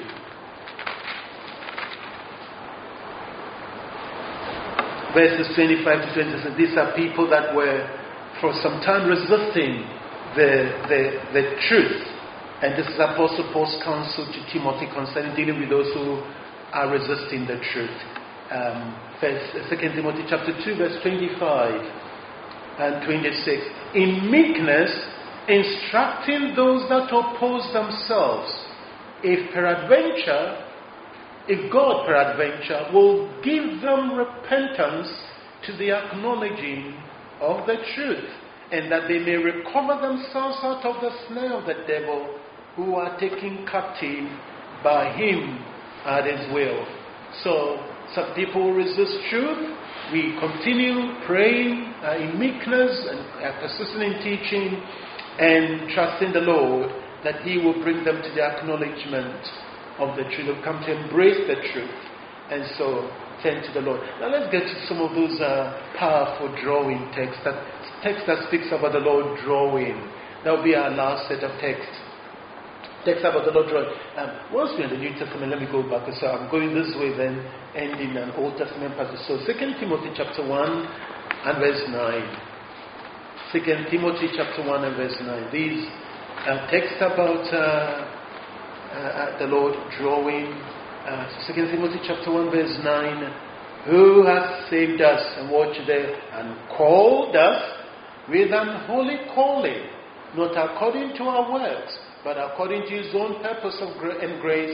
Verses twenty-five to twenty-six. These are people that were for some time resisting the, the, the truth. And this is Apostle Paul's counsel to Timothy concerning dealing with those who are resisting the truth. Um, Second Timothy chapter two, verse twenty-five and twenty-six. In meekness, instructing those that oppose themselves, if peradventure, if God peradventure will give them repentance to the acknowledging of the truth, and that they may recover themselves out of the snare of the devil, who are taken captive by him at his will. So, some people resist truth. We continue praying uh, in meekness and uh, persisting in teaching and trusting the Lord that he will bring them to the acknowledgement of the truth. They'll come to embrace the truth. And so, turn to the Lord. Now let's get to some of those uh, powerful drawing texts. That text that speaks about the Lord drawing. That will be our last set of texts. Text about the Lord drawing. Um, once we're in the New Testament, let me go back. So I'm going this way, then ending an Old Testament passage. So Second Timothy chapter one and verse nine. Second Timothy chapter one and verse nine. These uh, texts about uh, uh, the Lord drawing. Uh, Second Timothy chapter one verse nine. Who has saved us, and watch there, and called us with an holy calling, not according to our works, but according to his own purpose of gra- and grace,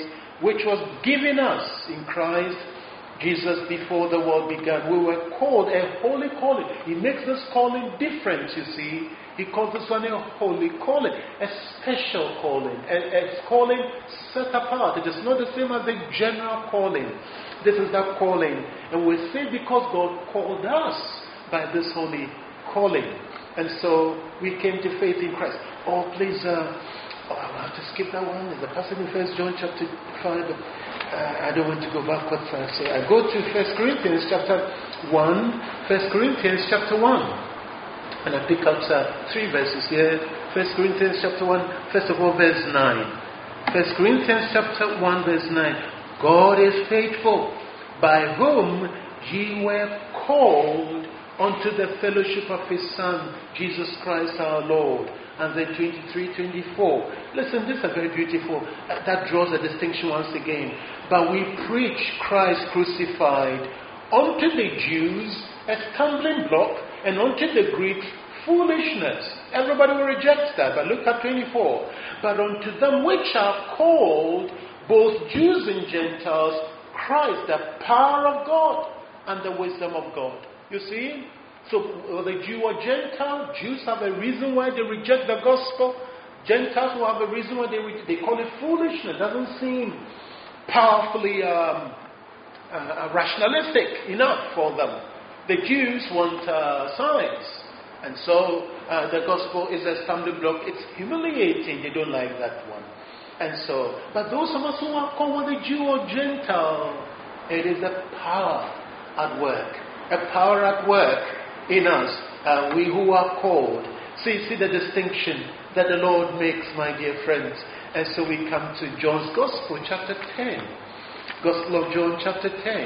which was given us in Christ Jesus before the world began. We were called a holy calling. He makes this calling different, you see. He calls this one a holy calling, a special calling, a, a calling set apart. It is not the same as a general calling. This is that calling. And we say because God called us by this holy calling. And so we came to faith in Christ. Oh, please, uh, oh, I'll have to skip that one. There's a passage in First John chapter five. Uh, I don't want to go backwards. Uh, so I go to First Corinthians chapter one. First Corinthians chapter one. And I pick out uh, three verses here. First Corinthians chapter one. First of all, verse nine. First Corinthians chapter one, verse nine. God is faithful, by whom ye were called unto the fellowship of His Son, Jesus Christ our Lord. And then twenty-three, twenty-four. Listen, this is very beautiful. Uh, that draws a distinction once again. But we preach Christ crucified, unto the Jews a stumbling block, and unto the Greeks foolishness. Everybody will reject that. But look at twenty-four. But unto them which are called, both Jews and Gentiles, Christ, the power of God and the wisdom of God. You see? So whether Jew or Gentile, Jews have a reason why they reject the gospel. Gentiles will have a reason why they re- they call it foolishness. It doesn't seem powerfully um, uh, rationalistic enough for them. The Jews want uh, signs. And so uh, the gospel is a stumbling block. It's humiliating. They don't like that one. And so, but those of us who are called whether Jew or Gentile, it is a power at work. A power at work in us, uh, we who are called. See, see the distinction that the Lord makes, my dear friends. And so we come to John's Gospel, chapter ten. Gospel of John, chapter ten.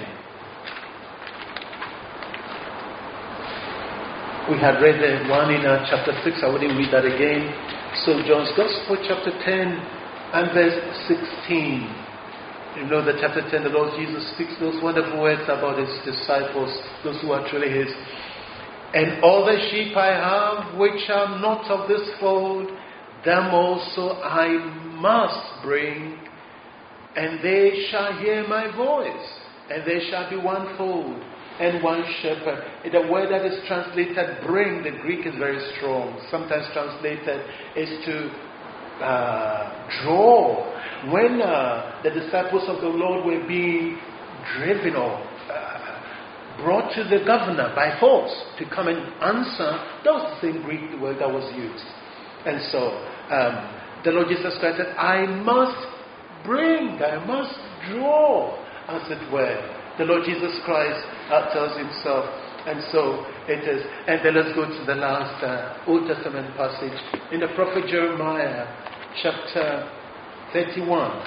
We had read the one in uh, chapter six. I wouldn't read that again. So John's Gospel, chapter ten and verse sixteen. You know that chapter ten, the Lord Jesus speaks those wonderful words about His disciples, those who are truly His. And all the sheep I have, which are not of this fold, them also I must bring, and they shall hear my voice, and there shall be one fold and one shepherd. The word that is translated bring, the Greek is very strong. Sometimes translated is to uh, draw. When uh, the disciples of the Lord were being driven or uh, brought to the governor by force to come and answer, that was the same Greek word that was used. And so um, the Lord Jesus Christ said, I must bring, I must draw, as it were. The Lord Jesus Christ uh, tells Himself. And so it is. And then let's go to the last uh, Old Testament passage in the prophet Jeremiah, chapter thirty-one.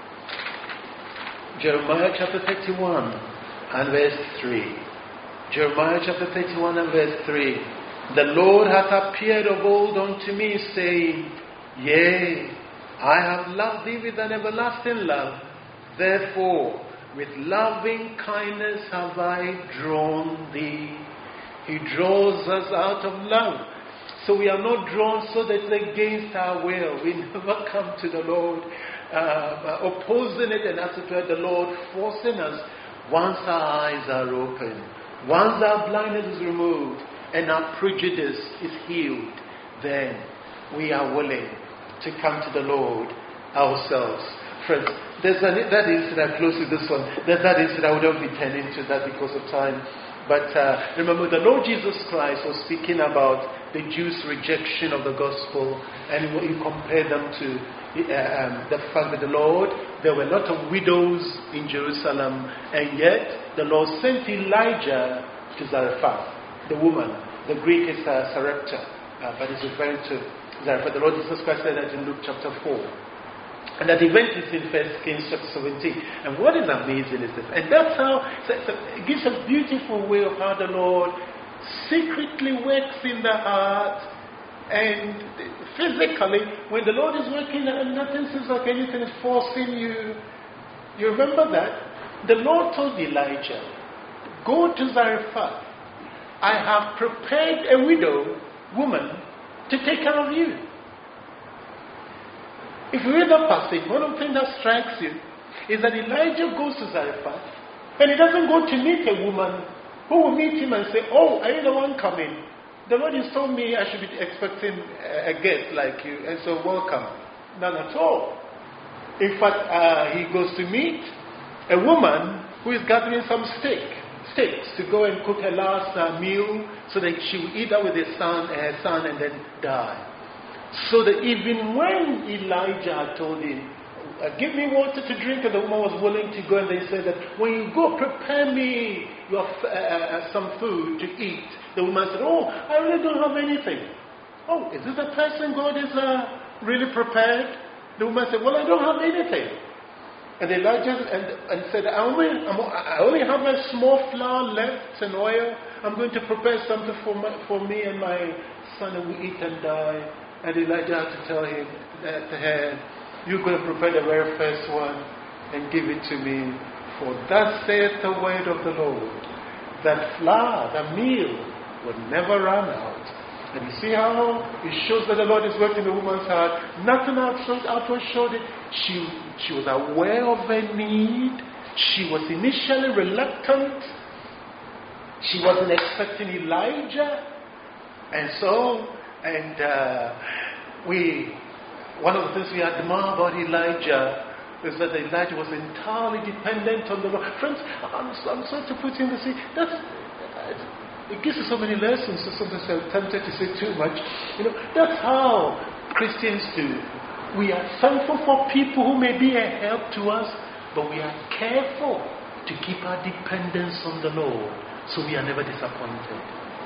Jeremiah chapter thirty-one and verse three. Jeremiah chapter thirty-one and verse three. The Lord hath appeared of old unto me, saying, Yea, I have loved thee with an everlasting love. Therefore, with loving kindness have I drawn thee. He draws us out of love. So we are not drawn so that it's against our will. We never come to the Lord uh, opposing it, and as it were, the Lord forcing us. Once our eyes are open, once our blindness is removed, and our prejudice is healed, then we are willing to come to the Lord ourselves. Friends, there's an, that incident, I close with this one. There's that incident, I wouldn't be turning into that because of time. But uh, remember, the Lord Jesus Christ was speaking about the Jews' rejection of the gospel, and he compared them to uh, um, the fact that the Lord, there were a lot of widows in Jerusalem, and yet the Lord sent Elijah to Zarephath, the woman. The Greek is uh, Sarepta, uh, but it's referring to Zarephath. The Lord Jesus Christ said that in Luke chapter four. And that event is in First Kings chapter seventeen. And what is amazing is this. And that's how, so, so it gives a beautiful way of how the Lord secretly works in the heart. And physically, when the Lord is working and nothing seems like anything is forcing you, you remember that? The Lord told Elijah, go to Zarephath. I have prepared a widow woman to take care of you. If you read that passage, one of the things that strikes you is that Elijah goes to Zarephath, and he doesn't go to meet a woman who will meet him and say, oh, are you the one coming? The Lord has told me I should be expecting a guest like you, and so welcome. None at all. In fact, uh, he goes to meet a woman who is gathering some steak, steaks to go and cook her last uh, meal so that she will eat that with her son, her son and then die. So that even when Elijah had told him, uh, give me water to drink, and the woman was willing to go, and they said that when you go, prepare me your, uh, uh, some food to eat. The woman said, oh, I really don't have anything. Oh, is this a person God is uh, really prepared? The woman said, well, I don't have anything. And Elijah and, and said, I only, I only have a small flour left and oil. I'm going to prepare something for, my, for me and my son, and we eat and die. And Elijah had to tell him, uh, to her, you're going to prepare the very first one and give it to me. For thus saith the word of the Lord, that flour, the meal, will never run out. And you see how it shows that the Lord is working in the woman's heart. Nothing outward, outward showed it. She, she was aware of her need. She was initially reluctant. She wasn't expecting Elijah. And so, and uh, we, one of the things we admire about Elijah is that Elijah was entirely dependent on the Lord. Friends, I'm, I'm sorry to put in the sea. That's, it gives us so many lessons, so sometimes I'm tempted to say too much. You know, that's how Christians do. We are thankful for people who may be a help to us, but we are careful to keep our dependence on the Lord, so we are never disappointed.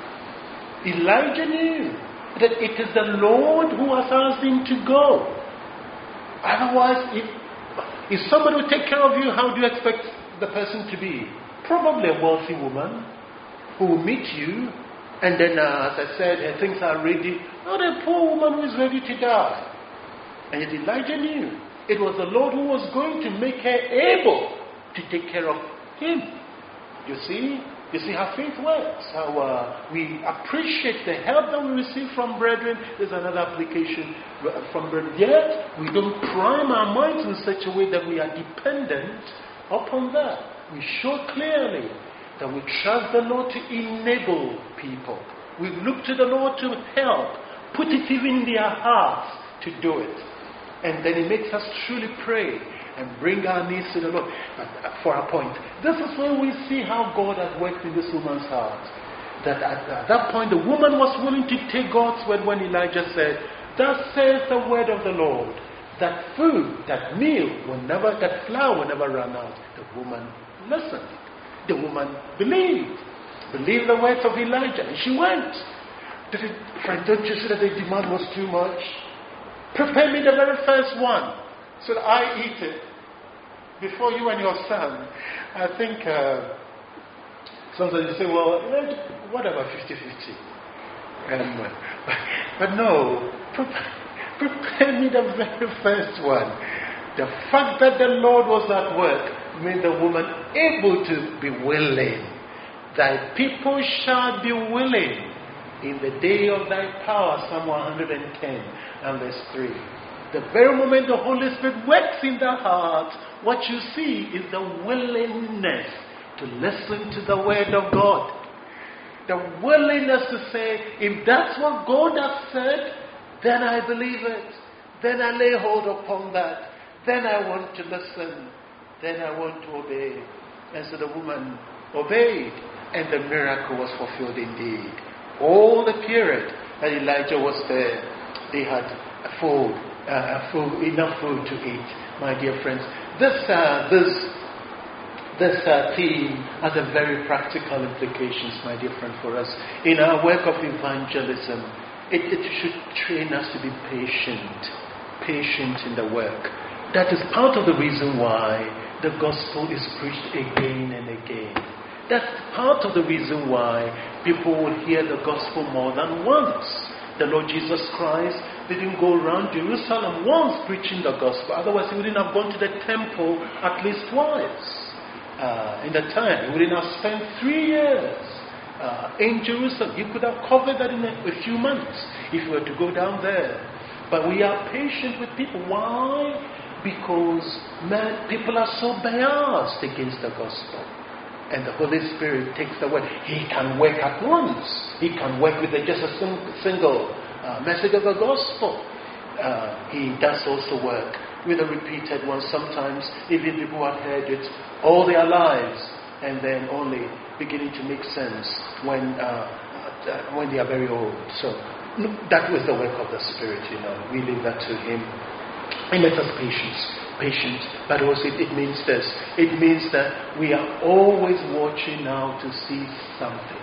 Elijah knew that it is the Lord who has asked him to go. Otherwise, if, if somebody will take care of you, how do you expect the person to be? Probably a wealthy woman who will meet you, and then, uh, as I said, her things are ready. Not a poor woman who is ready to die. And yet Elijah knew it was the Lord who was going to make her able to take care of him. You see? You see how faith works. How uh, we appreciate the help that we receive from brethren. There's another application from brethren. Yet, we don't prime our minds in such a way that we are dependent upon that. We show clearly that we trust the Lord to enable people. We look to the Lord to help, put it even in their hearts to do it. And then it makes us truly pray and bring our needs to the Lord. But for a point, this is where we see how God has worked in this woman's heart. That at, at that point, the woman was willing to take God's word when Elijah said, thus says the word of the Lord, that food, that meal will never, that flour will never run out. The woman listened. The woman believed. Believed the words of Elijah. And she went. Did it, friend, don't you see that the demand was too much? Prepare me the very first one so that I eat it before you and your son. I think uh, sometimes you say, well, whatever, fifty-fifty. Um, but no, prepare, prepare me the very first one. The fact that the Lord was at work made the woman able to be willing. Thy people shall be willing in the day of thy power, Psalm one hundred ten and verse three. The very moment the Holy Spirit works in the heart, what you see is the willingness to listen to the word of God. The willingness to say, if that's what God has said, then I believe it. Then I lay hold upon that. Then I want to listen. Then I want to obey. And so the woman obeyed, and the miracle was fulfilled indeed. All the period that Elijah was there, they had food, uh, food, enough food to eat. My dear friends, this uh, this this uh, theme has a very practical implications, my dear friend, for us in our work of evangelism. It, it should train us to be patient, patient in the work. That is part of the reason why the gospel is preached again and again. That's part of the reason why people will hear the gospel more than once. The Lord Jesus Christ didn't go around Jerusalem once preaching the gospel. Otherwise, he wouldn't have gone to the temple at least twice. Uh, in the time, he wouldn't have spent three years uh, in Jerusalem. He could have covered that in a, a few months if he were to go down there. But we are patient with people. Why? because man, people are so biased against the gospel. And the Holy Spirit takes the word. He can work at once. He can work with just a single uh, message of the gospel. Uh, he does also work with a repeated one. Sometimes even people have heard it all their lives and then only beginning to make sense when uh, uh, when they are very old. So that was the work of the Spirit, you know. We leave that to Him. He makes us patience. Patient, but also it means this. It means that we are always watching now to see something.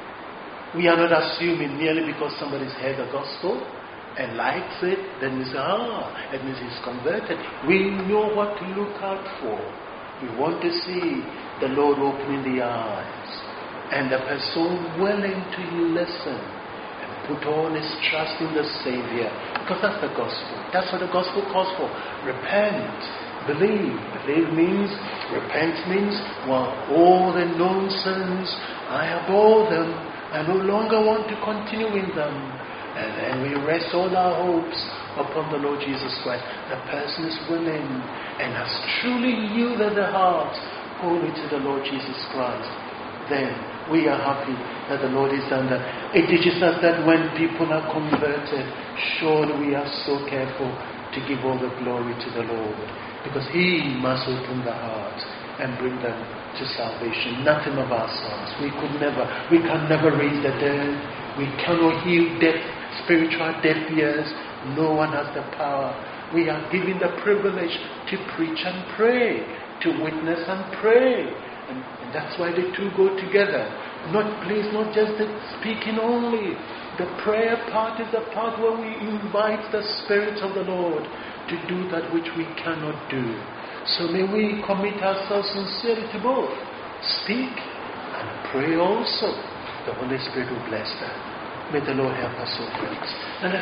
We are not assuming merely because somebody's heard the gospel and likes it, then we say, ah, it means he's converted. We know what to look out for. We want to see the Lord opening the eyes and the person willing to listen and put all his trust in the Savior. Because that's the gospel. That's what the gospel calls for. Repent. Believe. Believe means, repent means, well, all the nonsense, I abhor them. I no longer want to continue in them. And, and we rest all our hopes upon the Lord Jesus Christ. The person is willing and has truly yielded their heart wholly to the Lord Jesus Christ. Then we are happy that the Lord has done that. It teaches us that when people are converted, surely we are so careful to give all the glory to the Lord, because He must open the heart and bring them to salvation. Nothing of ourselves. We could never, we can never raise the dead. We cannot heal deaf, spiritual deaf ears. No one has the power. We are given the privilege to preach and pray, to witness and pray. And, and that's why the two go together. Not, please, not just the speaking only. The prayer part is the part where we invite the Spirit of the Lord to do that which we cannot do. So may we commit ourselves sincerely to both. Speak and pray also. The Holy Spirit will bless that. May the Lord help us, so friends. And